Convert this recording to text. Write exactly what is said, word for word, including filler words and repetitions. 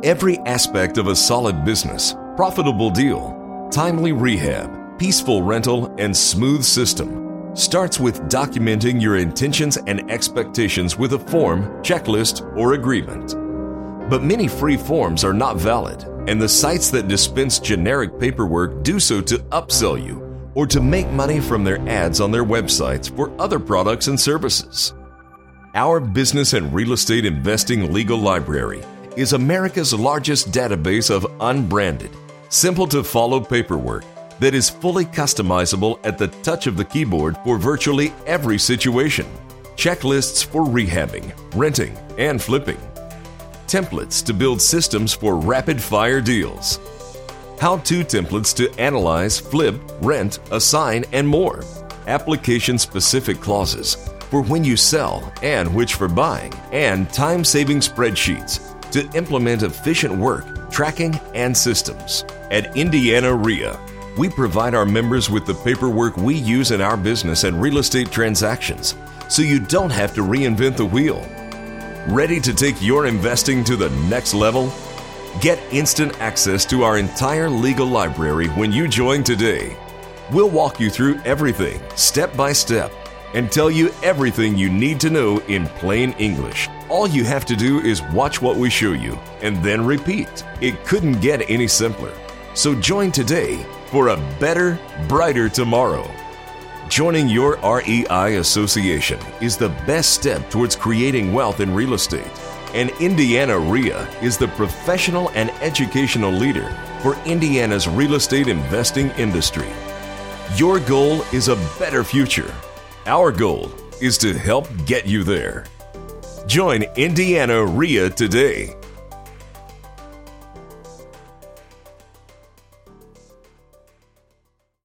Every aspect of a solid business, profitable deal, timely rehab, peaceful rental, and smooth system starts with documenting your intentions and expectations with a form, checklist, or agreement. But many free forms are not valid, and the sites that dispense generic paperwork do so to upsell you or to make money from their ads on their websites for other products and services. Our business and real estate investing legal library is America's largest database of unbranded, simple-to-follow paperwork that is fully customizable at the touch of the keyboard for virtually every situation. Checklists for rehabbing, renting, and flipping. Templates to build systems for rapid-fire deals. How-to templates to analyze, flip, rent, assign, and more. Application-specific clauses for when you sell and which for buying. And time-saving spreadsheets to implement efficient work, tracking, and systems. At Indiana R I A, we provide our members with the paperwork we use in our business and real estate transactions, so you don't have to reinvent the wheel. Ready to take your investing to the next level? Get instant access to our entire legal library when you join today. We'll walk you through everything, step by step, and tell you everything you need to know in plain English. All you have to do is watch what we show you and then repeat. It couldn't get any simpler. So join today for a better, brighter tomorrow. Joining your R E I association is the best step towards creating wealth in real estate. And Indiana R I A is the professional and educational leader for Indiana's real estate investing industry. Your goal is a better future. Our goal is to help get you there. Join Indiana R I A today.